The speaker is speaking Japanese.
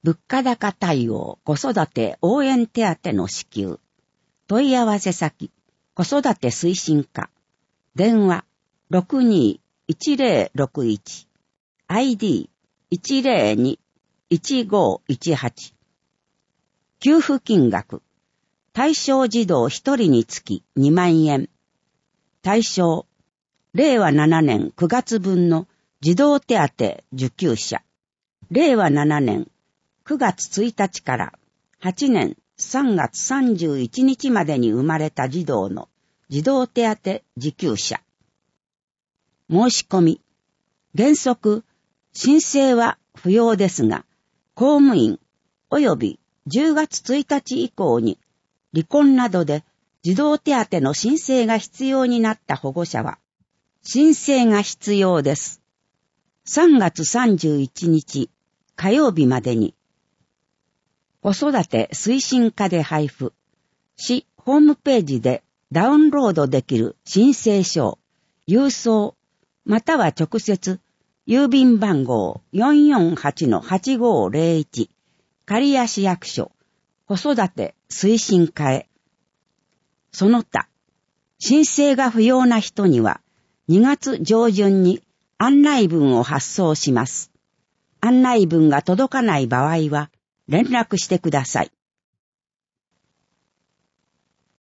物価高対応子育て応援手当の支給。問い合わせ先、子育て推進課。電話、62-1061。ID、102-1518。給付金額。対象児童1人につき2万円。対象、令和7年9月分の児童手当受給者。令和7年9月1日から8年3月31日までに生まれた児童の児童手当受給者。申し込み。原則、申請は不要ですが、公務員及び10月1日以降に離婚などで児童手当の申請が必要になった保護者は、申請が必要です。3月31日火曜日までに、子育て推進課で配布、市ホームページでダウンロードできる申請書、郵送、または直接、郵便番号 448-8501、刈谷市役所、子育て推進課へ。その他、申請が不要な人には、2月上旬に案内文を発送します。案内文が届かない場合は、連絡してください。